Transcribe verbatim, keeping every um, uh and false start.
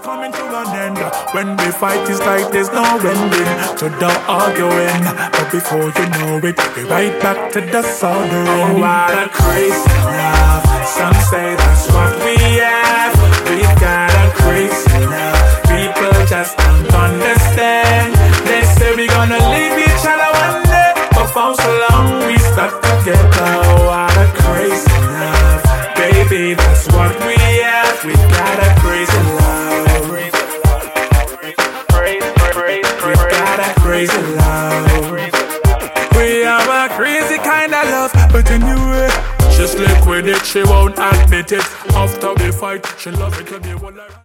coming to an end. When we fight, it's like there's no ending to the arguing. But before you know it, we're right back to the soldering. Oh, what a crazy love. Some say that's what we have. We've got a crazy love. People just don't understand. They say we're gonna leave each other one day, but for so long we stuck together. What a crazy love. Baby, that's what we have. We got a crazy love. We got a crazy love. We have a crazy kind of love. But anyway, she slick with it, she won't admit it. After we fight, she love it when you will.